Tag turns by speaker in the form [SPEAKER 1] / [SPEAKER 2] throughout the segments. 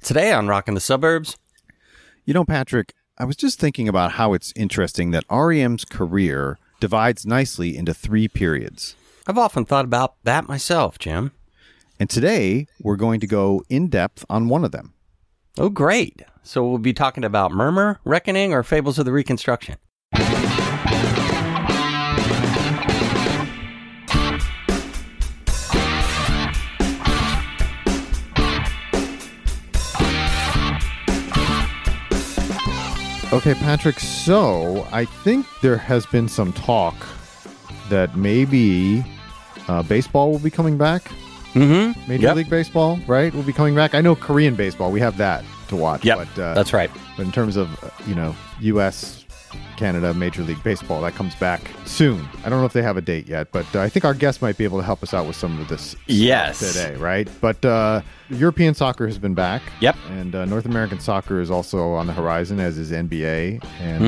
[SPEAKER 1] Today on Rockin' the Suburbs.
[SPEAKER 2] You know, Patrick, I was just thinking about how it's interesting that REM's career divides nicely into 3 periods.
[SPEAKER 1] I've often thought about that myself, Jim.
[SPEAKER 2] And today, we're going to go in depth on one of them.
[SPEAKER 1] Oh, great. So we'll be talking about Murmur, Reckoning, or Fables of the Reconstruction.
[SPEAKER 2] Okay, Patrick, so I think there has been some talk that maybe baseball will be coming back.
[SPEAKER 1] Mm-hmm.
[SPEAKER 2] Major League Baseball, right, will be coming back. I know Korean baseball, we have that to watch.
[SPEAKER 1] Yep,
[SPEAKER 2] but,
[SPEAKER 1] that's right.
[SPEAKER 2] But in terms of, U.S., Canada, Major League Baseball, that comes back soon. I don't know if they have a date yet, but I think our guest might be able to help us out with some of this today, right? But European soccer has been back.
[SPEAKER 1] Yep.
[SPEAKER 2] And North American soccer is also on the horizon, as is NBA.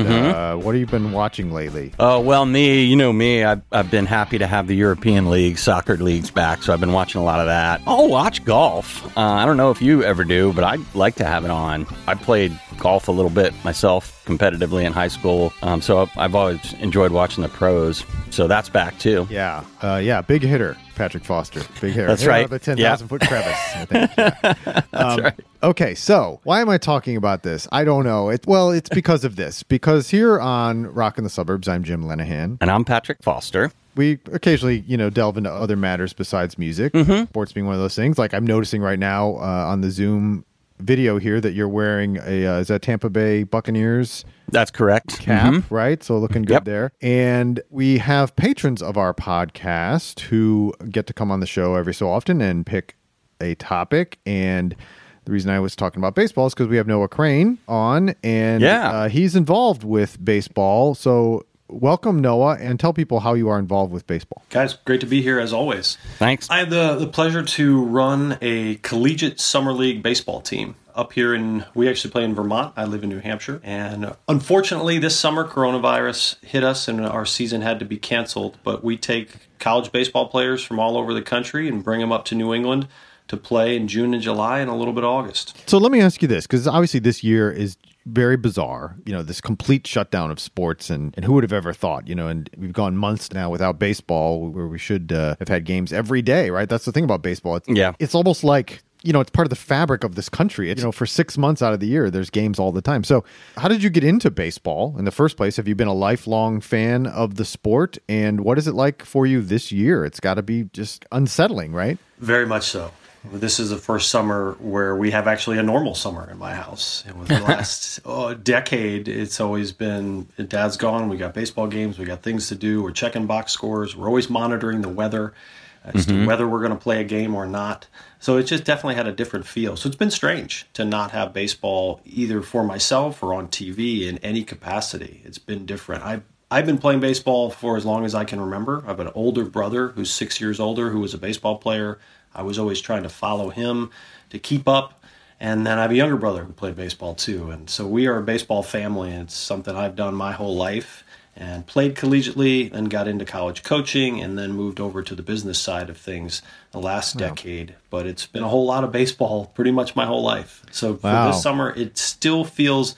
[SPEAKER 2] And what have you been watching lately?
[SPEAKER 1] Oh, well, me, I've been happy to have the European League, soccer leagues back, so I've been watching a lot of that. I'll watch golf. I don't know if you ever do, but I'd like to have it on. I played golf a little bit myself competitively in high school, so I've always enjoyed watching the pros. So that's back, too.
[SPEAKER 2] Yeah, big hitter. Patrick Foster, big hitter.
[SPEAKER 1] That's right.
[SPEAKER 2] Out of the 10,000-foot crevice, I think. Yeah.
[SPEAKER 1] That's right.
[SPEAKER 2] Okay, so why am I talking about this? I don't know. It's because of this. Because here on Rockin' the Suburbs, I'm Jim Lenahan.
[SPEAKER 1] And I'm Patrick Foster.
[SPEAKER 2] We occasionally, delve into other matters besides music. Sports being one of those things. Like I'm noticing right now on the Zoom video here that you're wearing is that Tampa Bay Buccaneers?
[SPEAKER 1] That's correct.
[SPEAKER 2] Cap, right? So looking good there. And we have patrons of our podcast who get to come on the show every so often and pick a topic. And the reason I was talking about baseball is because we have Noah Crane on, and he's involved with baseball. So welcome, Noah, and tell people how you are involved with baseball.
[SPEAKER 3] Guys, great to be here as always.
[SPEAKER 1] Thanks.
[SPEAKER 3] I have the pleasure to run a collegiate summer league baseball team up here we actually play in Vermont. I live in New Hampshire. And unfortunately, this summer, coronavirus hit us and our season had to be canceled. But we take college baseball players from all over the country and bring them up to New England to play in June and July and a little bit of August.
[SPEAKER 2] So let me ask you this, because obviously this year is very bizarre, this complete shutdown of sports, and who would have ever thought, and we've gone months now without baseball where we should have had games every day, right? That's the thing about baseball. It's almost like, it's part of the fabric of this country. For 6 months out of the year, there's games all the time. So how did you get into baseball in the first place? Have you been a lifelong fan of the sport? And what is it like for you this year? It's got to be just unsettling, right?
[SPEAKER 3] Very much so. This is the first summer where we have actually a normal summer in my house. It was the last decade. It's always been, Dad's gone, we got baseball games, we got things to do, we're checking box scores, we're always monitoring the weather as to whether we're going to play a game or not. So it just definitely had a different feel. So it's been strange to not have baseball either for myself or on TV in any capacity. It's been different. I've been playing baseball for as long as I can remember. I have an older brother who's 6 years older who was a baseball player. I was always trying to follow him to keep up. And then I have a younger brother who played baseball too. And so we are a baseball family. And it's something I've done my whole life and played collegiately and got into college coaching and then moved over to the business side of things the last decade. But it's been a whole lot of baseball pretty much my whole life. So for this summer, it still feels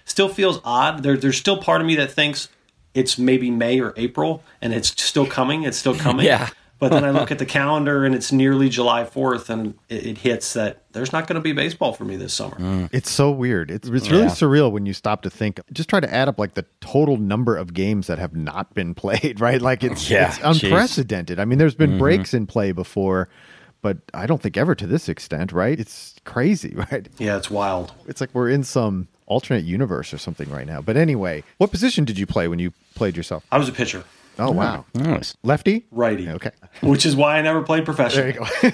[SPEAKER 3] odd. There's still part of me that thinks it's maybe May or April and it's still coming.
[SPEAKER 1] Yeah.
[SPEAKER 3] But then I look at the calendar and it's nearly July 4th and it hits that there's not going to be baseball for me this summer.
[SPEAKER 2] It's so weird. It's really surreal when you stop to think, just try to add up like the total number of games that have not been played, right? Like it's unprecedented. I mean, there's been breaks in play before, but I don't think ever to this extent, right? It's crazy, right?
[SPEAKER 3] Yeah, it's wild.
[SPEAKER 2] It's like we're in some alternate universe or something right now. But anyway, what position did you play when you played yourself?
[SPEAKER 3] I was a pitcher.
[SPEAKER 2] Oh, wow.
[SPEAKER 1] Nice.
[SPEAKER 2] Lefty?
[SPEAKER 3] Righty.
[SPEAKER 2] Okay.
[SPEAKER 3] Which is why I never played professionally.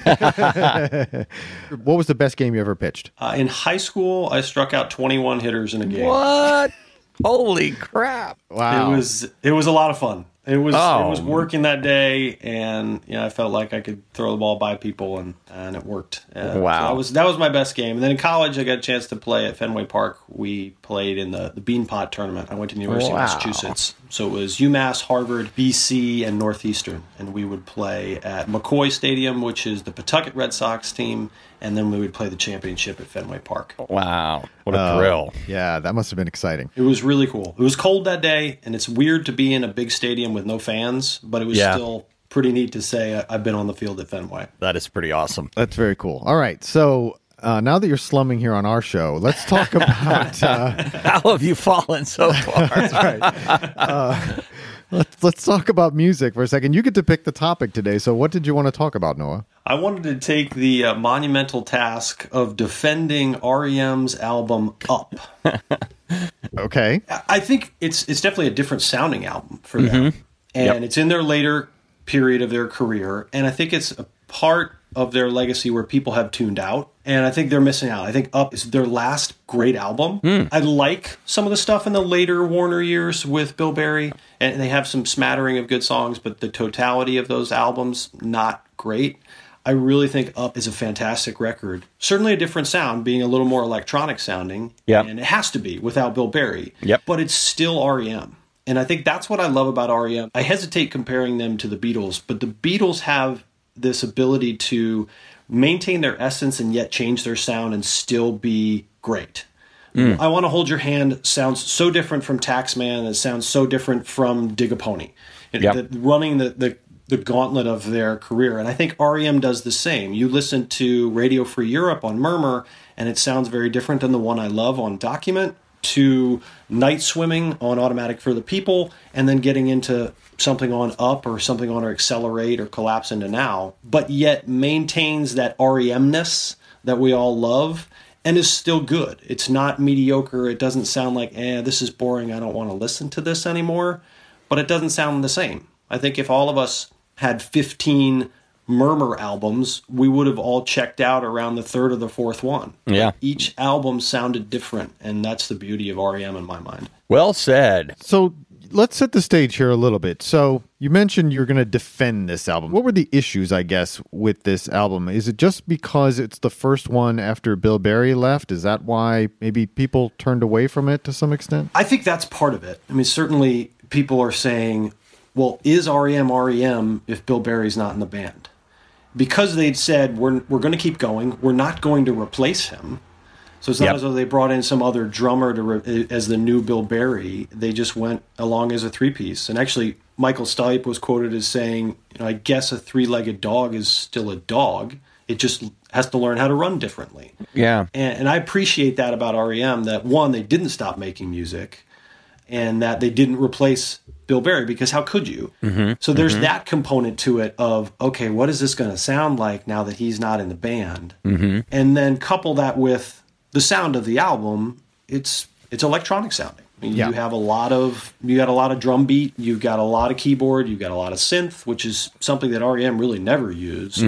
[SPEAKER 2] There you go. What was the best game you ever pitched?
[SPEAKER 3] In high school, I struck out 21 hitters in a game.
[SPEAKER 1] What? Holy crap.
[SPEAKER 2] Wow.
[SPEAKER 3] It was a lot of fun. It was working that day, and I felt like I could throw the ball by people, and it worked.
[SPEAKER 1] Wow.
[SPEAKER 3] So that was my best game. And then in college, I got a chance to play at Fenway Park. We played in the Beanpot tournament. I went to the University of Massachusetts So it was UMass, Harvard, BC, and Northeastern. And we would play at McCoy Stadium, which is the Pawtucket Red Sox team. And then we would play the championship at Fenway Park.
[SPEAKER 1] Wow. What a thrill.
[SPEAKER 2] Yeah, that must have been exciting.
[SPEAKER 3] It was really cool. It was cold that day, and it's weird to be in a big stadium with no fans, but it was still pretty neat to say I've been on the field at Fenway.
[SPEAKER 1] That is pretty awesome.
[SPEAKER 2] That's very cool. All right, so now that you're slumming here on our show, let's talk about...
[SPEAKER 1] How have you fallen so far?
[SPEAKER 2] That's right. Let's talk about music for a second. You get to pick the topic today, so what did you want to talk about, Noah?
[SPEAKER 3] I wanted to take the monumental task of defending REM's album Up.
[SPEAKER 2] Okay.
[SPEAKER 3] I think it's definitely a different sounding album for them. And it's in their later period of their career. And I think it's a part of their legacy where people have tuned out. And I think they're missing out. I think Up is their last great album. I like some of the stuff in the later Warner years with Bill Berry. And they have some smattering of good songs, but the totality of those albums, not great. I really think Up is a fantastic record. Certainly a different sound, being a little more electronic sounding.
[SPEAKER 1] Yep.
[SPEAKER 3] And it has to be without Bill Berry.
[SPEAKER 1] Yep.
[SPEAKER 3] But it's still REM. And I think that's what I love about REM. I hesitate comparing them to the Beatles, but the Beatles have this ability to maintain their essence and yet change their sound and still be great. I Want to Hold Your Hand sounds so different from Taxman. It sounds so different from Dig a Pony. Running the gauntlet of their career. And I think REM does the same. You listen to Radio Free Europe on Murmur, and it sounds very different than the one I love on Document, to Night Swimming on Automatic for the People, and then getting into something on Up or something on Accelerate or Collapse into Now, but yet maintains that REM-ness that we all love and is still good. It's not mediocre. It doesn't sound like, this is boring, I don't want to listen to this anymore, but it doesn't sound the same. I think if all of us had 15 Murmur albums, we would have all checked out around the third or the fourth one.
[SPEAKER 1] Yeah.
[SPEAKER 3] Each album sounded different, and that's the beauty of REM in my mind.
[SPEAKER 1] Well said.
[SPEAKER 2] So let's set the stage here a little bit. So you mentioned you're going to defend this album. What were the issues, I guess, with this album? Is it just because it's the first one after Bill Berry left? Is that why maybe people turned away from it to some extent?
[SPEAKER 3] I think that's part of it. I mean, certainly people are saying, well, is REM if Bill Berry's not in the band? Because they'd said, we're going to keep going, we're not going to replace him. So it's not as though they brought in some other drummer as the new Bill Berry. They just went along as a three-piece. And actually, Michael Stipe was quoted as saying, I guess a three-legged dog is still a dog. It just has to learn how to run differently.
[SPEAKER 1] Yeah.
[SPEAKER 3] And I appreciate that about REM, that one, they didn't stop making music, and that they didn't replace Bill Berry, because how could you? So there's that component to it of, okay, what is this going to sound like now that he's not in the band? And then couple that with the sound of the album, it's electronic sounding. I mean, you got a lot of drum beat, you've got a lot of keyboard, you've got a lot of synth, which is something that REM really never used.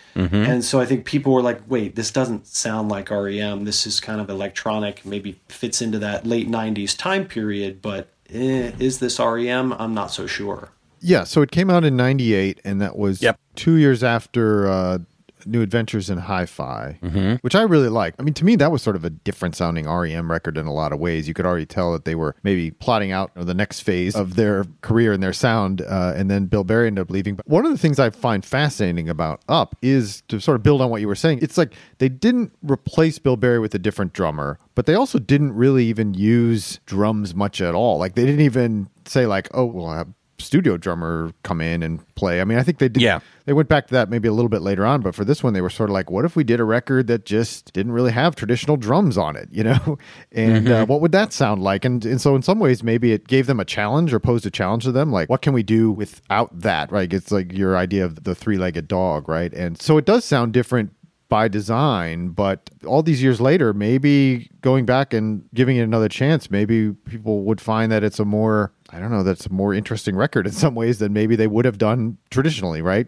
[SPEAKER 3] And so I think people were like, wait, this doesn't sound like REM. This is kind of electronic, maybe fits into that late 90s time period, but is this REM? I'm not so sure. Yeah,
[SPEAKER 2] so it came out in 98, and that was 2 years after New Adventures in Hi-Fi, which I really liked. I mean, to me, that was sort of a different sounding REM record in a lot of ways. You could already tell that they were maybe plotting out the next phase of their career and their sound, and then Bill Berry ended up leaving. But one of the things I find fascinating about Up is, to sort of build on what you were saying, it's like they didn't replace Bill Berry with a different drummer, but they also didn't really even use drums much at all. Like, they didn't even say like, oh, we'll have studio drummer come in and play. I mean, I think they did. Yeah. They went back to that maybe a little bit later on, but for this one, they were sort of like, what if we did a record that just didn't really have traditional drums on it, And what would that sound like? And so in some ways, maybe it gave them a challenge or posed a challenge to them. Like, what can we do without that, right? It's like your idea of the three-legged dog, right? And so it does sound different by design, but all these years later, maybe going back and giving it another chance, maybe people would find that it's a more interesting record in some ways than maybe they would have done traditionally, right?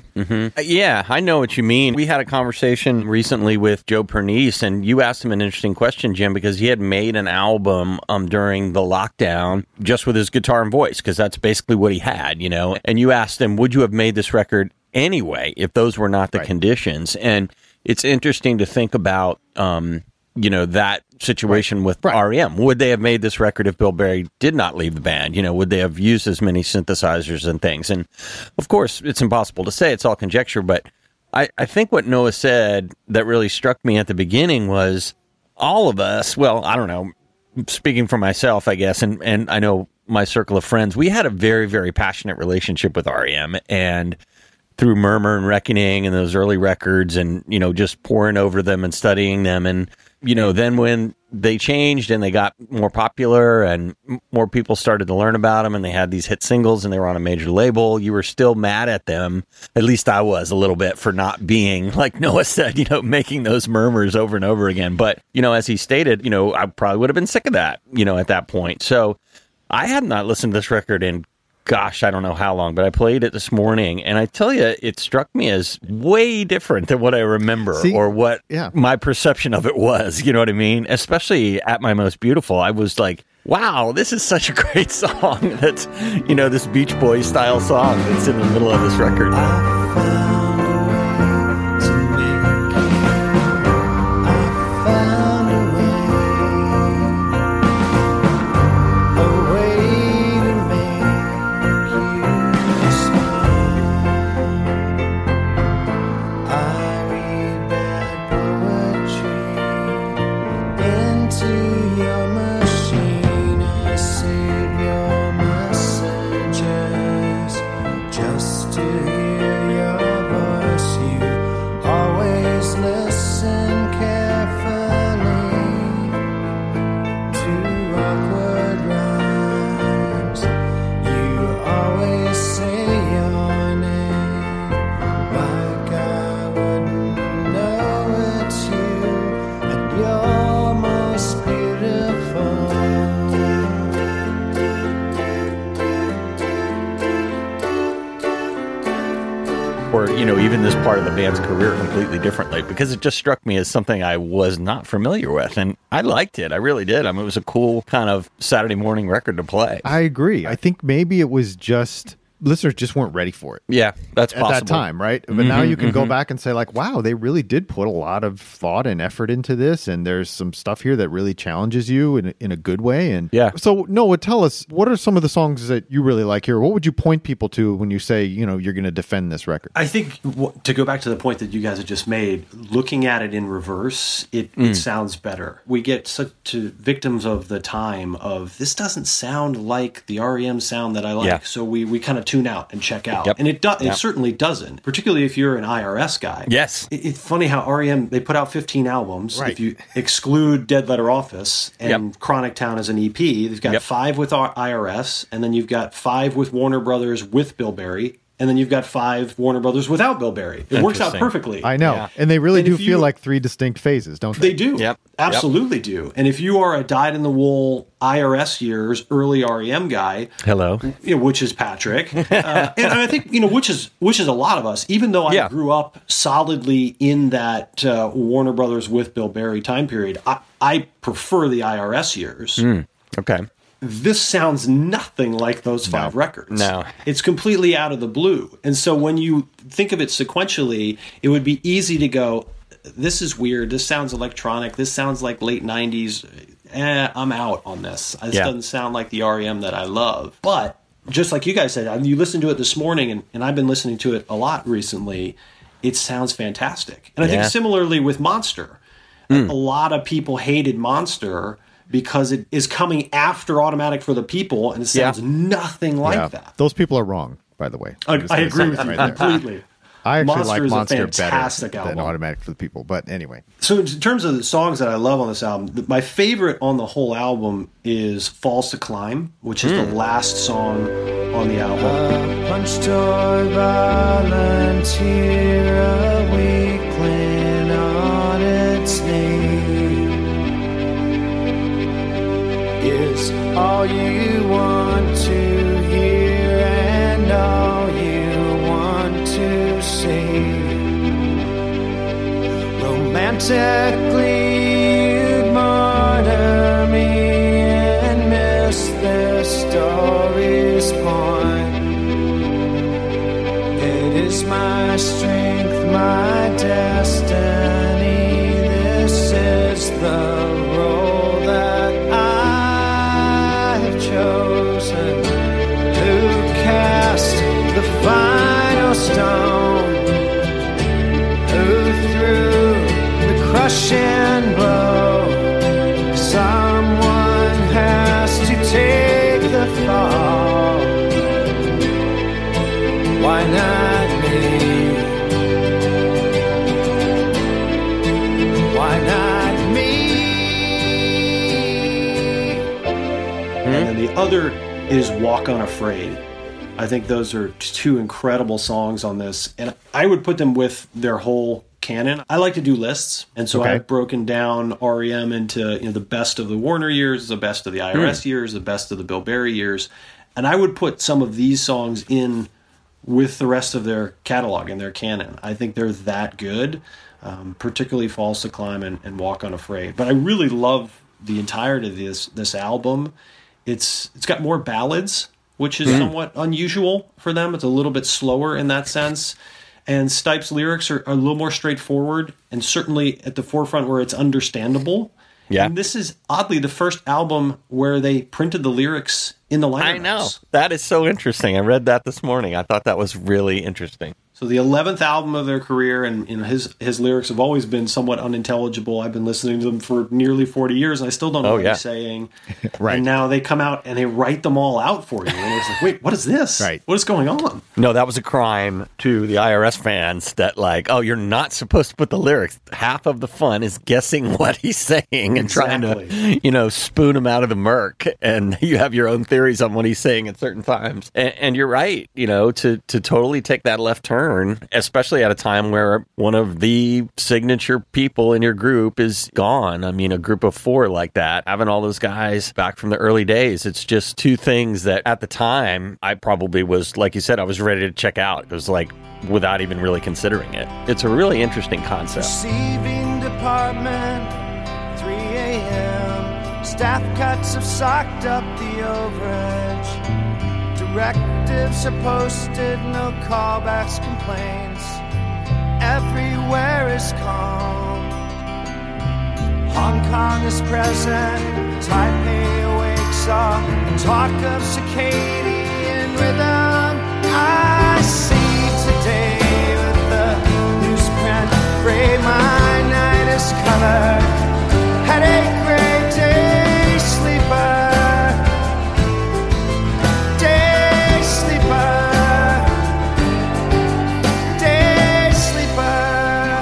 [SPEAKER 1] Yeah, I know what you mean. We had a conversation recently with Joe Pernice, and you asked him an interesting question, Jim, because he had made an album during the lockdown just with his guitar and voice, because that's basically what he had, And you asked him, would you have made this record anyway if those were not the conditions? And it's interesting to think about that situation with
[SPEAKER 2] Right.
[SPEAKER 1] REM. Would they have made this record if Bill Berry did not leave the band? Would they have used as many synthesizers and things? And of course, it's impossible to say. It's all conjecture. But I think what Noah said that really struck me at the beginning was all of us, well, I don't know, speaking for myself, I guess, and I know my circle of friends, we had a very, very passionate relationship with REM. And through Murmur and Reckoning and those early records and, just poring over them and studying them. And, then when they changed and they got more popular and more people started to learn about them and they had these hit singles and they were on a major label, you were still mad at them. At least I was a little bit for not being, like Noah said, making those murmurs over and over again. But, as he stated, I probably would have been sick of that, at that point. So I had not listened to this record in gosh, I don't know how long, but I played it this morning, and I tell you, it struck me as way different than what I remember or what my perception of it was. You know what I mean? Especially At My Most Beautiful, I was like, wow, this is such a great song. That's, this Beach Boys style song that's in the middle of this record. Even this part of the band's career completely differently, because it just struck me as something I was not familiar with, and I liked it. I really did. I mean, it was a cool kind of Saturday morning record to play.
[SPEAKER 2] I agree. I think maybe it was just listeners just weren't ready for it.
[SPEAKER 1] Yeah, that's possible.
[SPEAKER 2] At that time, right? But now you can go back and say, like, wow, they really did put a lot of thought and effort into this, and there's some stuff here that really challenges you in a good way. And so, Noah, tell us, what are some of the songs that you really like here? What would you point people to when you say, you're going to defend this record?
[SPEAKER 3] I think, to go back to the point that you guys have just made, looking at it in reverse, it sounds better. We get such victims of the time of, this doesn't sound like the REM sound that I like, so we kind of tune out and check out. And it certainly doesn't, particularly if you're an IRS guy.
[SPEAKER 1] Yes.
[SPEAKER 3] It's funny how REM, they put out 15 albums.
[SPEAKER 2] Right.
[SPEAKER 3] If you exclude Dead Letter Office and Chronic Town as an EP, they've got 5 with IRS, and then you've got 5 with Warner Brothers with Bill Berry, and then you've got 5 Warner Brothers without Bill Berry. It works out perfectly.
[SPEAKER 2] I know. Yeah. And they really do feel like 3 distinct phases, don't they?
[SPEAKER 3] They do. Absolutely do. And if you are a dyed-in-the-wool IRS years, early REM guy...
[SPEAKER 1] Hello.
[SPEAKER 3] Which is Patrick. And I think, which is a lot of us, even though I grew up solidly in that Warner Brothers with Bill Berry time period, I prefer the IRS years.
[SPEAKER 1] Okay.
[SPEAKER 3] This sounds nothing like those 5 records.
[SPEAKER 1] No.
[SPEAKER 3] It's completely out of the blue. And so when you think of it sequentially, it would be easy to go, this is weird. This sounds electronic. This sounds like late 90s. I'm out on this. This doesn't sound like the REM that I love. But just like you guys said, you listened to it this morning, and I've been listening to it a lot recently. It sounds fantastic. And I think similarly with Monster. A lot of people hated Monster because it is coming after Automatic for the People, and it sounds nothing like that.
[SPEAKER 2] Those people are wrong, by the way.
[SPEAKER 3] I agree with you completely.
[SPEAKER 2] I actually like Monster
[SPEAKER 3] better
[SPEAKER 2] than Automatic for the People, but anyway.
[SPEAKER 3] So in terms of the songs that I love on this album, my favorite on the whole album is Falls to Climb, which is the last song on the album.
[SPEAKER 4] Punch toward volunteer, a weakling on its knee. Is all you want to hear and all you want to see. Romantically you'd martyr me and miss the story's point. It is my strength, my destiny, this is the stone. Oh, through the crushing blow, someone has to take the fall. Why not me? Why not me?
[SPEAKER 3] And then the other is Walk Unafraid. I think those are two incredible songs on this, and I would put them with their whole canon. I like to do lists, and so
[SPEAKER 2] Okay.
[SPEAKER 3] I've broken down REM into the best of the Warner years, the best of the IRS years, the best of the Bill Berry years, and I would put some of these songs in with the rest of their catalog and their canon. I think they're that good, particularly Falls to Climb and Walk Unafraid. But I really love the entirety of this album. It's got more ballads, which is somewhat unusual for them. It's a little bit slower in that sense. And Stipe's lyrics are a little more straightforward and certainly at the forefront where it's understandable.
[SPEAKER 1] Yeah.
[SPEAKER 3] And this is oddly the first album where they printed the lyrics in the liner
[SPEAKER 1] I know.
[SPEAKER 3] notes.
[SPEAKER 1] That is so interesting. I read that this morning. I thought that was really interesting.
[SPEAKER 3] So the 11th album of their career, and his lyrics have always been somewhat unintelligible. I've been listening to them for nearly 40 years, and I still don't know what he's saying.
[SPEAKER 2] Right.
[SPEAKER 3] And now they come out and they write them all out for you. And it's like, wait, what is this?
[SPEAKER 2] Right.
[SPEAKER 3] What is going on?
[SPEAKER 1] No, that was a crime to the IRS fans that oh, you're not supposed to put the lyrics. Half of the fun is guessing what he's saying and trying to, spoon him out of the murk. And you have your own theories on what he's saying at certain times. And you're right, to totally take that left turn, especially at a time where one of the signature people in your group is gone. I mean, a group of four like that, having all those guys back from the early days, it's just two things that at the time I probably was, like you said, I was ready to check out. It was like without even really considering it. It's a really interesting concept.
[SPEAKER 4] Receiving department, 3 a.m. Staff cuts have socked up the overage. Directives are posted, no callbacks, complaints. Everywhere is calm. Hong Kong is present, Taipei awakes all talk of circadian rhythm. I see today with the newsprint gray, my night is colored. Headache, gray, day sleeper. Day sleeper. Day sleeper.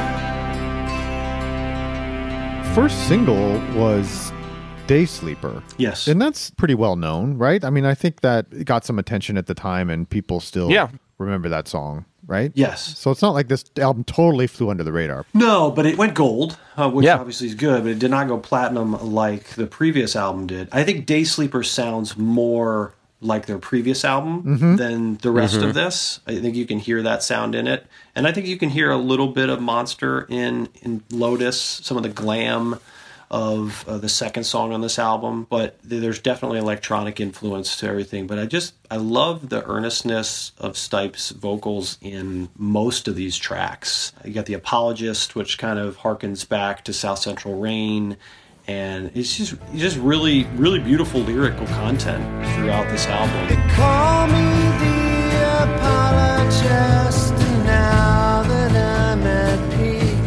[SPEAKER 2] First single was Day Sleeper.
[SPEAKER 3] Yes.
[SPEAKER 2] And that's pretty well known, right? I mean, I think that got some attention at the time and people still remember that song, right?
[SPEAKER 3] Yes.
[SPEAKER 2] So it's not like this album totally flew under the radar.
[SPEAKER 3] No, but it went gold, which obviously is good, but it did not go platinum like the previous album did. I think Day Sleeper sounds more like their previous album than the rest of this. I think you can hear that sound in it. And I think you can hear a little bit of Monster in Lotus, some of the glam of the second song on this album, but there's definitely electronic influence to everything. But I love the earnestness of Stipe's vocals in most of these tracks. You got The Apologist, which kind of harkens back to South Central Rain, and it's just really, really beautiful lyrical content throughout this album.
[SPEAKER 4] They call me the apologist, and now that I'm at peak,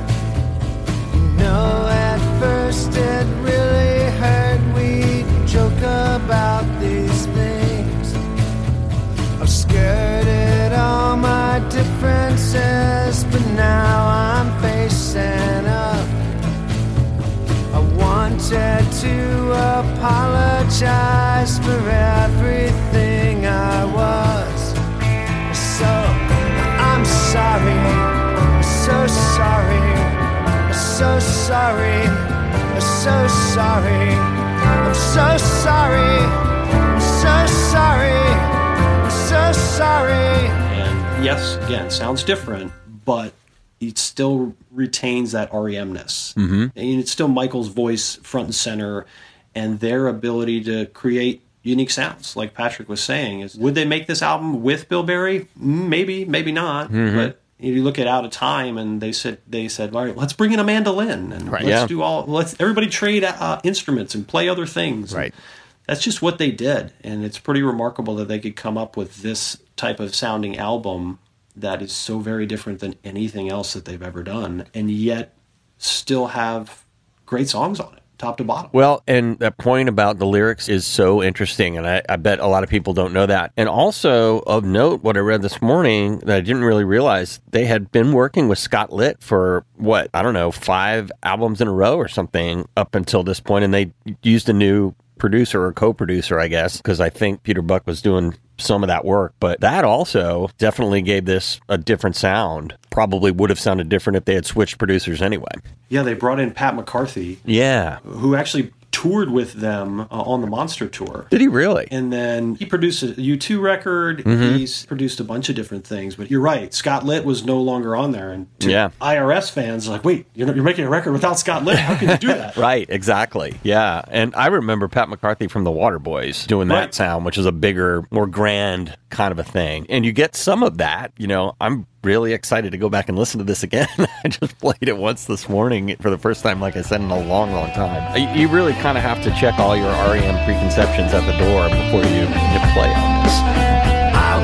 [SPEAKER 4] at first it really hurt. We joke about these things. I've skirted all my differences, but now I'm facing up. I wanted to apologize for everything I was. So I'm sorry, so sorry. So sorry, I'm so sorry, I'm so sorry, I'm so sorry, I'm so sorry.
[SPEAKER 3] And yes, again, sounds different, but it still retains that REM-ness. And it's still Michael's voice front and center, and their ability to create unique sounds, like Patrick was saying. Would they make this album with Bill Berry? Maybe, maybe not, but you look at Out of Time, and they said, all right, let's bring in a mandolin, and let's everybody trade instruments and play other things.
[SPEAKER 2] Right.
[SPEAKER 3] That's just what they did, and it's pretty remarkable that they could come up with this type of sounding album that is so very different than anything else that they've ever done, and yet still have great songs on it, top to bottom.
[SPEAKER 1] Well, and that point about the lyrics is so interesting, and I bet a lot of people don't know that. And also, of note, what I read this morning that I didn't really realize, they had been working with Scott Litt for, 5 albums in a row or something up until this point, and they used a new producer or co-producer, I guess, because I think Peter Buck was doing some of that work. But that also definitely gave this a different sound. Probably would have sounded different if they had switched producers anyway.
[SPEAKER 3] Yeah, they brought in Pat McCarthy,
[SPEAKER 1] Yeah.
[SPEAKER 3] who actually toured with them on the Monster Tour.
[SPEAKER 1] Did he really?
[SPEAKER 3] And then he produced a U2 record. He's produced a bunch of different things. But you're right, Scott Litt was no longer on there. And to IRS fans, like, wait, you're making a record without Scott Litt? How can you do that?
[SPEAKER 1] Right, exactly. Yeah. And I remember Pat McCarthy from the Waterboys doing that sound, which is a bigger, more grand kind of a thing. And you get some of that. I'm really excited to go back and listen to this again. I just played it once this morning for the first time, like I said, in a long, long time. You really kind of have to check all your REM preconceptions at the door before you hit play on this.
[SPEAKER 4] I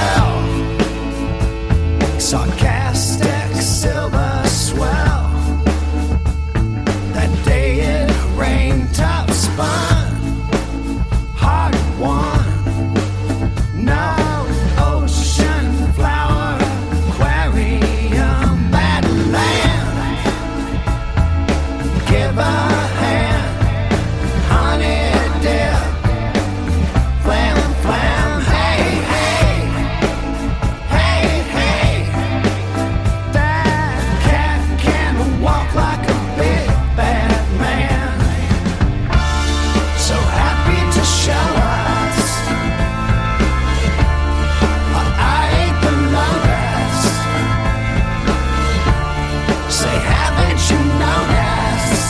[SPEAKER 4] was hell, sarcastic silver swell. That day it rained, top spun, hard won. No ocean flower, aquarium, bad land. Give a hand, honey dip, flam, flam, hey, hey, hey, hey. That cat can walk like a big bad man. So happy to show us. I ate the lotus. Say, haven't you noticed?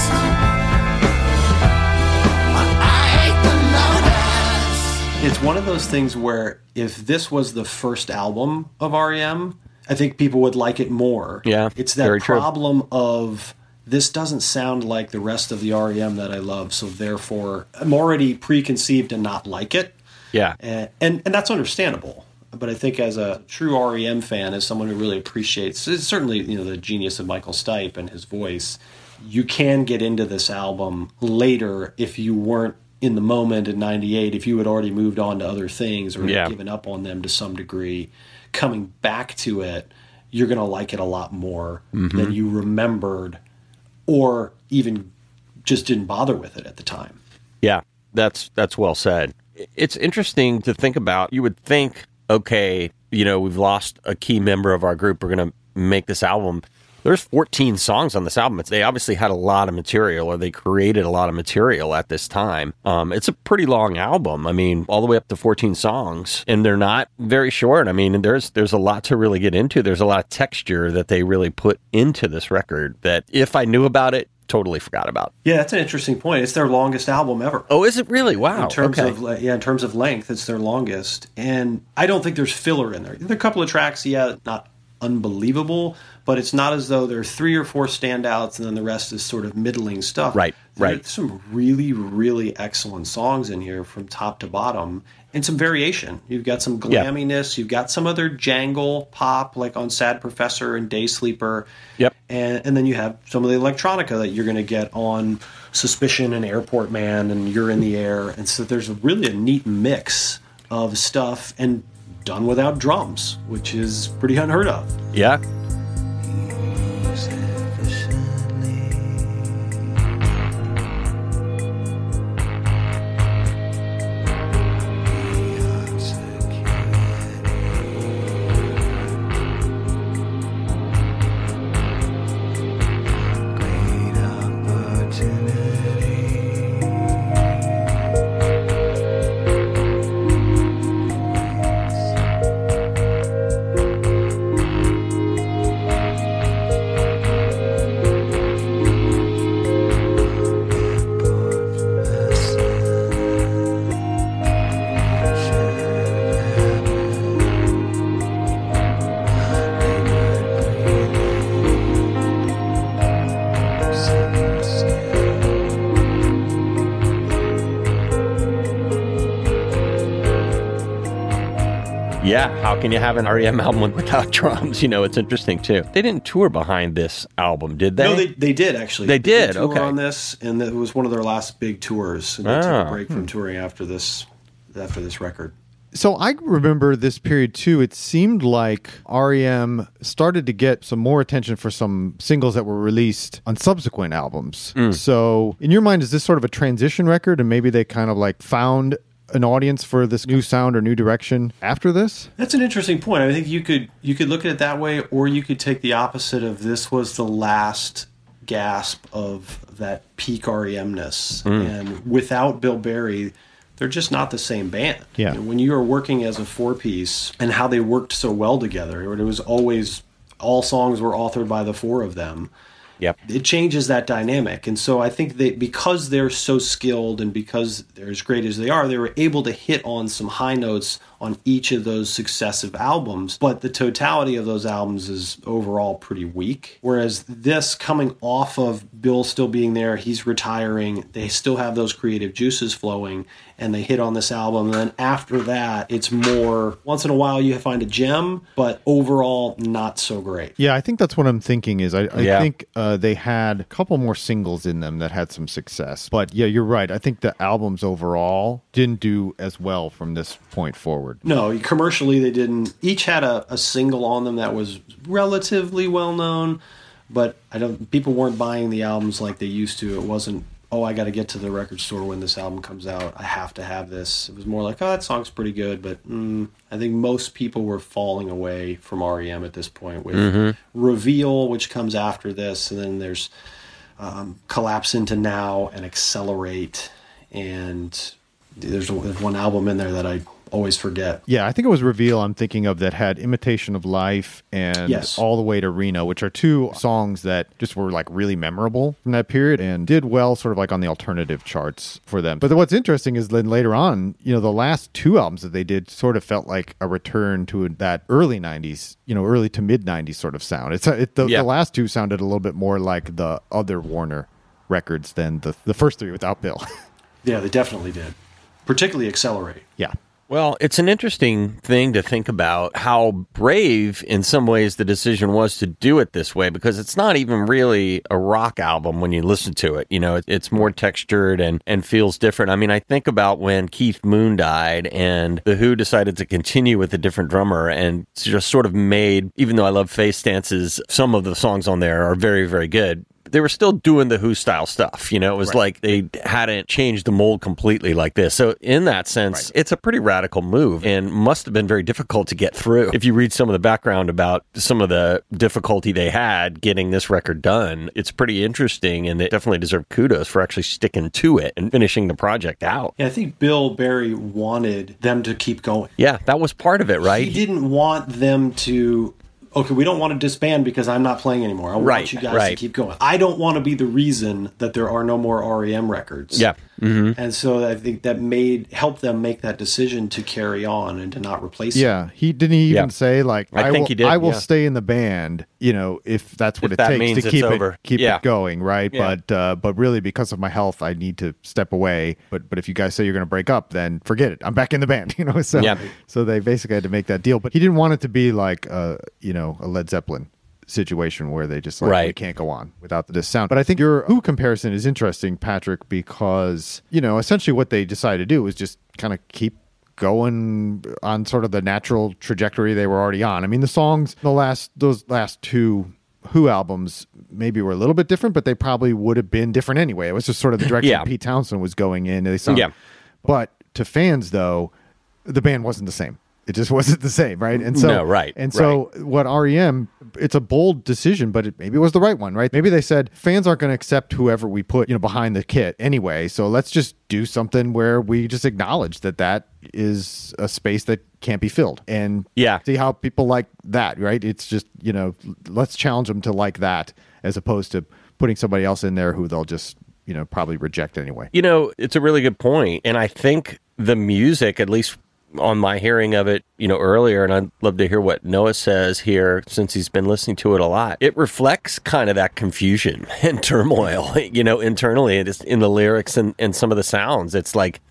[SPEAKER 4] I ate the lotus.
[SPEAKER 3] It's one of those things where if this was the first album of REM, I think people would like it more.
[SPEAKER 1] Yeah,
[SPEAKER 3] It's that
[SPEAKER 1] very true.
[SPEAKER 3] problem of this doesn't sound like the rest of the REM that I love, so therefore I'm already preconceived and not like it.
[SPEAKER 1] Yeah.
[SPEAKER 3] And that's understandable. But I think as a true REM fan, as someone who really appreciates certainly the genius of Michael Stipe and his voice, you can get into this album later if you weren't in the moment in 98, if you had already moved on to other things or had given up on them to some degree. Coming back to it, you're going to like it a lot more than you remembered or even just didn't bother with it at the time.
[SPEAKER 1] Yeah, that's well said. It's interesting to think about. You would think, okay, we've lost a key member of our group. We're going to make this album. There's 14 songs on this album. They obviously had a lot of material, or they created a lot of material at this time. It's a pretty long album. I mean, all the way up to 14 songs, and they're not very short. I mean, there's a lot to really get into. There's a lot of texture that they really put into this record that if I knew about it, totally forgot about.
[SPEAKER 3] Yeah, that's an interesting point. It's their longest album ever.
[SPEAKER 1] Oh, is it really? Wow.
[SPEAKER 3] In terms of length, it's their longest. And I don't think there's filler in there. There are a couple of tracks, not unbelievable, but it's not as though there are 3 or 4 standouts and then the rest is sort of middling stuff.
[SPEAKER 1] Right.
[SPEAKER 3] There's some really, really excellent songs in here from top to bottom and some variation. You've got some glamminess. You've got some other jangle pop like on Sad Professor and Day Sleeper.
[SPEAKER 1] Yep.
[SPEAKER 3] And then you have some of the electronica that you're going to get on Suspicion and Airport Man and You're in the Air. And so there's really a neat mix of stuff and done without drums, which is pretty unheard of.
[SPEAKER 1] Yeah. Yeah, how can you have an REM album without drums? It's interesting too. They didn't tour behind this album, did they?
[SPEAKER 3] No, they did actually.
[SPEAKER 1] They did.
[SPEAKER 3] Tour
[SPEAKER 1] Okay.
[SPEAKER 3] on this, and it was one of their last big tours. And they took a break from touring after this record.
[SPEAKER 2] So I remember this period too. It seemed like REM started to get some more attention for some singles that were released on subsequent albums. So in your mind, is this sort of a transition record, and maybe they kind of like found an audience for this new sound or new direction after this?
[SPEAKER 3] That's an interesting point. I think you could look at it that way, or you could take the opposite of this was the last gasp of that peak REM-ness. And without Bill Berry, they're just not the same band.
[SPEAKER 2] Yeah.
[SPEAKER 3] When you are working as a four-piece and how they worked so well together, it was always all songs were authored by the four of them.
[SPEAKER 1] Yep.
[SPEAKER 3] It changes that dynamic. And so I think because they're so skilled and because they're as great as they were able to hit on some high notes on each of those successive albums. But the totality of those albums is overall pretty weak. Whereas this, coming off of Bill still being there, he's retiring, they still have those creative juices flowing, and they hit on this album. And then after that, it's more, once in a while you find a gem, but overall not so great.
[SPEAKER 2] Yeah, I think that's what I'm thinking is I
[SPEAKER 1] Yeah.
[SPEAKER 2] think they had a couple more singles in them that had some success. But yeah, you're right. I think the albums overall didn't do as well from this point forward.
[SPEAKER 3] No, commercially they didn't. Each had a single on them that was relatively well known, but people weren't buying the albums like they used to. It wasn't, oh, I got to get to the record store when this album comes out. I have to have this. It was more like, oh, that song's pretty good, but I think most people were falling away from REM at this point with Reveal, which comes after this, and then there's Collapse Into Now and Accelerate, and there's one album in there that I always forget.
[SPEAKER 2] Yeah, I think it was Reveal I'm thinking of that had Imitation of Life and
[SPEAKER 3] Yes.
[SPEAKER 2] All the Way to Reno, which are two songs that just were like really memorable from that period and did well sort of like on the alternative charts for them. But what's interesting is then later on, the last two albums that they did sort of felt like a return to that early 90s, early to mid 90s sort of sound. The last two sounded a little bit more like the other Warner records than the first three without Bill.
[SPEAKER 3] Yeah, they definitely did. Particularly Accelerate.
[SPEAKER 2] Yeah.
[SPEAKER 1] Well, it's an interesting thing to think about how brave in some ways the decision was to do it this way, because it's not even really a rock album when you listen to it. It's more textured and feels different. I mean, I think about when Keith Moon died and The Who decided to continue with a different drummer and just sort of made, even though I love Face Stance's, some of the songs on there are very, very good. They were still doing the Who style stuff. It was like they hadn't changed the mold completely like this. So in that sense, it's a pretty radical move and must have been very difficult to get through. If you read some of the background about some of the difficulty they had getting this record done, it's pretty interesting, and they definitely deserve kudos for actually sticking to it and finishing the project out.
[SPEAKER 3] Yeah, I think Bill Berry wanted them to keep going.
[SPEAKER 1] Yeah, that was part of it, right?
[SPEAKER 3] He didn't want them to, okay, we don't want to disband because I'm not playing anymore. I want you guys to keep going. I don't want to be the reason that there are no more REM records.
[SPEAKER 1] Yeah. Mm-hmm.
[SPEAKER 3] And so I think that helped them make that decision to carry on and to not replace it.
[SPEAKER 2] Yeah, he didn't even say like,
[SPEAKER 1] I think he did,
[SPEAKER 2] I will
[SPEAKER 1] yeah.
[SPEAKER 2] stay in the band, if that's what
[SPEAKER 1] If
[SPEAKER 2] it
[SPEAKER 1] that
[SPEAKER 2] takes
[SPEAKER 1] means
[SPEAKER 2] to
[SPEAKER 1] it's over.
[SPEAKER 2] keep
[SPEAKER 1] Yeah.
[SPEAKER 2] it going, right?
[SPEAKER 1] Yeah.
[SPEAKER 2] But really because of my health, I need to step away. But if you guys say you're going to break up, then forget it. I'm back in the band, So
[SPEAKER 1] Yeah.
[SPEAKER 2] so they basically had to make that deal. But he didn't want it to be like a Led Zeppelin situation where they just we can't go on without this sound. But I think your Who comparison is interesting, Patrick, because essentially what they decided to do was just kind of keep going on sort of the natural trajectory they were already on. I mean, the songs, those last two Who albums maybe were a little bit different, but they probably would have been different anyway. It was just sort of the direction Pete Townsend was going in. They sound, But to fans, though, the band wasn't the same. It just wasn't the same, right? And so, so what REM, it's a bold decision, but maybe it was the right one, right? Maybe they said fans aren't going to accept whoever we put, behind the kit anyway. So let's just do something where we just acknowledge that is a space that can't be filled, and see how people like that, right? It's just let's challenge them to like that as opposed to putting somebody else in there who they'll just probably reject anyway.
[SPEAKER 1] It's a really good point, and I think the music, at least on my hearing of it, earlier, and I'd love to hear what Noah says here since he's been listening to it a lot. It reflects kind of that confusion and turmoil, internally, and in the lyrics and some of the sounds. It's like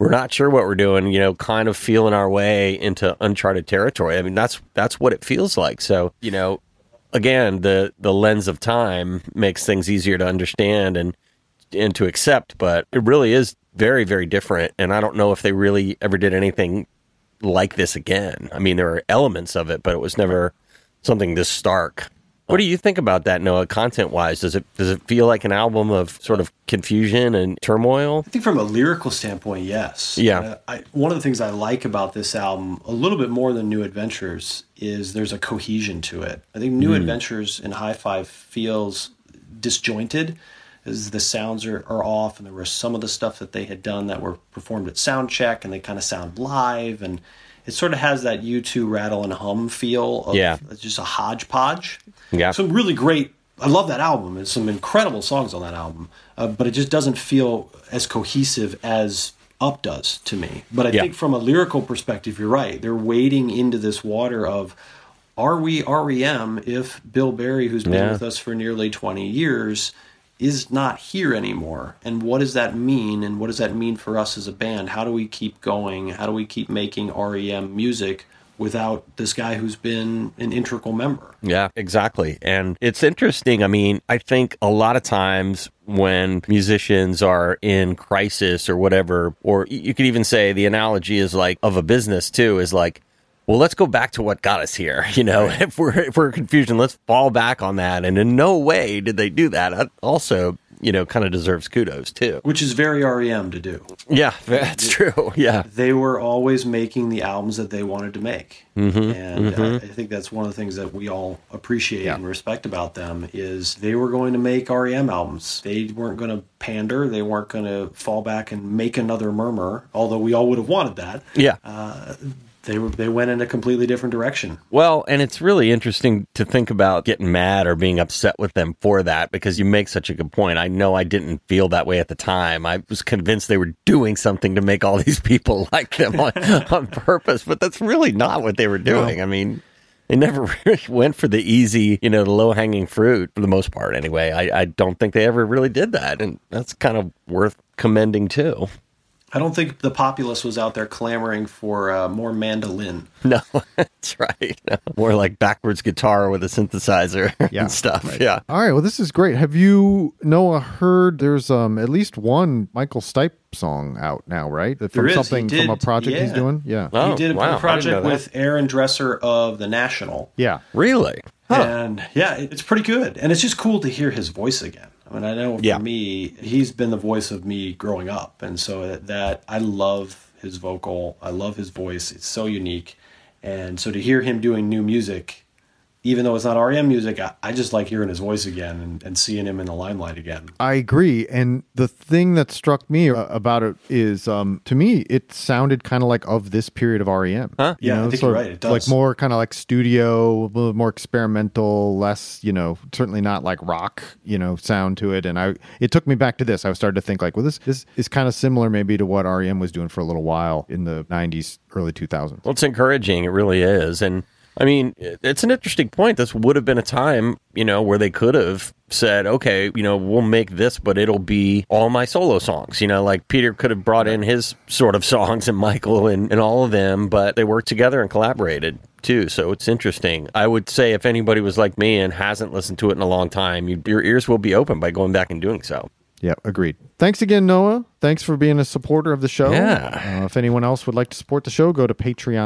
[SPEAKER 1] we're not sure what we're doing, you know, kind of feeling our way into uncharted territory. I mean, that's what it feels like. So, you know, again, the lens of time makes things easier to understand and to accept, but it really is very, very different. And I don't know if they really ever did anything like this again. I mean, there are elements of it, but it was never something this stark. What do you think about that, Noah, content-wise? Does it feel like an album of sort of confusion and turmoil?
[SPEAKER 3] I think from a lyrical standpoint, yes.
[SPEAKER 1] Yeah.
[SPEAKER 3] One of the things I like about this album, a little bit more than New Adventures, is there's a cohesion to it. I think New Adventures in High Five feels disjointed, as the sounds are off, and there was some of the stuff that they had done that were performed at sound check, and they kind of sound live, and it sort of has that U2 rattle and hum feel of just a hodgepodge.
[SPEAKER 1] Yeah.
[SPEAKER 3] Some really great, I love that album. There's some incredible songs on that album, but it just doesn't feel as cohesive as Up does to me. But I think from a lyrical perspective, you're right. They're wading into this water of, are we REM if Bill Berry, who's been with us for nearly 20 years, is not here anymore? And what does that mean? And what does that mean for us as a band? How do we keep going? How do we keep making REM music without this guy who's been an integral member?
[SPEAKER 1] Yeah, exactly. And it's interesting. I mean, I think a lot of times when musicians are in crisis or whatever, or you could even say the analogy is like of a business too, is like, well, let's go back to what got us here. You know, if we're in confusion, let's fall back on that. And in no way did they do that. That also, you know, kind of deserves kudos too.
[SPEAKER 3] Which is very REM to do.
[SPEAKER 1] Yeah, that's true. Yeah.
[SPEAKER 3] They were always making the albums that they wanted to make. And I think that's one of the things that we all appreciate and respect about them is they were going to make REM albums. They weren't going to pander. They weren't going to fall back and make another Murmur, although we all would have wanted that.
[SPEAKER 1] Yeah.
[SPEAKER 3] They went in a completely different direction.
[SPEAKER 1] Well, and it's really interesting to think about getting mad or being upset with them for that, because you make such a good point. I know I didn't feel that way at the time. I was convinced they were doing something to make all these people like them on purpose, but that's really not what they were doing. No. I mean, they never really went for the easy, you know, the low-hanging fruit for the most part anyway. I don't think they ever really did that, and that's kind of worth commending too.
[SPEAKER 3] I don't think the populace was out there clamoring for more mandolin.
[SPEAKER 1] No, that's right. No. More like backwards guitar with a synthesizer and stuff. Right. Yeah.
[SPEAKER 2] All right. Well, this is great. Have you, Noah, heard there's at least one Michael Stipe song out now, right? From something from a project he's doing? Yeah.
[SPEAKER 3] Oh, he did a project with Aaron Dresser of The National.
[SPEAKER 2] Yeah.
[SPEAKER 1] Really?
[SPEAKER 3] Huh. And yeah, it's pretty good. And it's just cool to hear his voice again. I mean, I know for me, he's been the voice of me growing up. And so that I love his vocal. I love his voice. It's so unique. And so to hear him doing new music, even though it's not REM music, I just like hearing his voice again and seeing him in the limelight again.
[SPEAKER 2] I agree. And the thing that struck me about it is, to me, it sounded kind of like of this period of REM.
[SPEAKER 3] Huh? Yeah, I think you're right. It does.
[SPEAKER 2] Like more kind of like studio, a little more experimental, less, you know, certainly not like rock, you know, sound to it. And it took me back to this. I started to think like, well, this is kind of similar maybe to what REM was doing for a little while in the 90s, early 2000s.
[SPEAKER 1] Well, it's encouraging. It really is. And I mean, it's an interesting point. This would have been a time, you know, where they could have said, okay, you know, we'll make this, but it'll be all my solo songs. You know, like Peter could have brought in his sort of songs and Michael and all of them, but they worked together and collaborated too. So it's interesting. I would say if anybody was like me and hasn't listened to it in a long time, your ears will be open by going back and doing so.
[SPEAKER 2] Yeah, agreed. Thanks again, Noah. Thanks for being a supporter of the show.
[SPEAKER 1] Yeah.
[SPEAKER 2] If anyone else would like to support the show, go to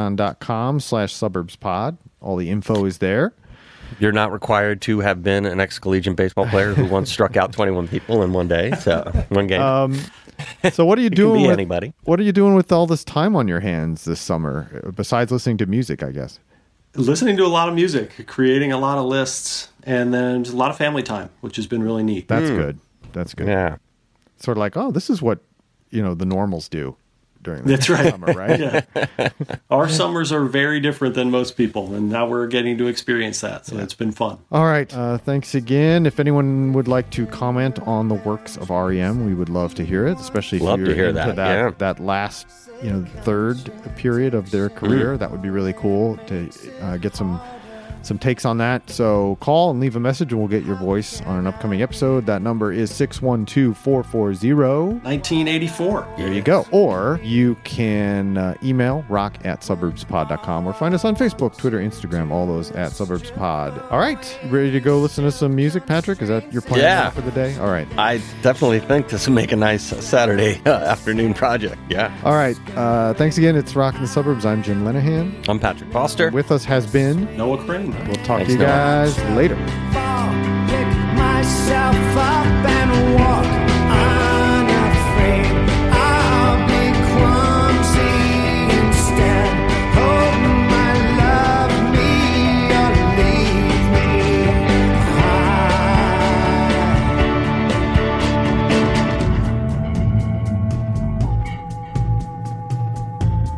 [SPEAKER 2] patreon.com/suburbspod. All the info is there.
[SPEAKER 1] You're not required to have been an ex-collegiate baseball player who once struck out 21 people in one day. So one game.
[SPEAKER 2] So what are you doing with
[SPEAKER 1] anybody?
[SPEAKER 2] What are you doing with all this time on your hands this summer, besides listening to music, I guess?
[SPEAKER 3] Listening to a lot of music, creating a lot of lists, and then just a lot of family time, which has been really neat.
[SPEAKER 2] That's good. That's good.
[SPEAKER 1] Yeah.
[SPEAKER 2] Sort of like, oh, this is what, you know, the normals do during the summer, right?
[SPEAKER 3] Yeah. Our summers are very different than most people, and now we're getting to experience that, so it's been fun.
[SPEAKER 2] All right. Thanks again. If anyone would like to comment on the works of REM, we would love to hear it, especially if you're into that last, you know, third period of their career. That would be really cool to get some some takes on that. So call and leave a message and we'll get your voice on an upcoming episode. That number is 612-440.
[SPEAKER 3] 1984.
[SPEAKER 2] There you go. Or you can email rock@suburbspod.com or find us on Facebook, Twitter, Instagram, all those at suburbspod. All right. You ready to go listen to some music, Patrick? Is that your plan now for the day? All right.
[SPEAKER 1] I definitely think this will make a nice Saturday afternoon project. Yeah.
[SPEAKER 2] All right. Thanks again. It's Rock in the Suburbs. I'm Jim Lenahan.
[SPEAKER 1] I'm Patrick Foster.
[SPEAKER 2] With us has been
[SPEAKER 3] Noah Crane.
[SPEAKER 2] We'll talk
[SPEAKER 1] Thanks,
[SPEAKER 2] to you guys later.
[SPEAKER 4] Pick myself up and walk unafraid. I'll be clumsy instead. Hope my love me or leave me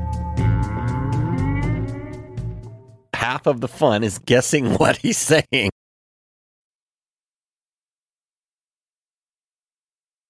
[SPEAKER 1] Half of the fun is guessing what he's saying.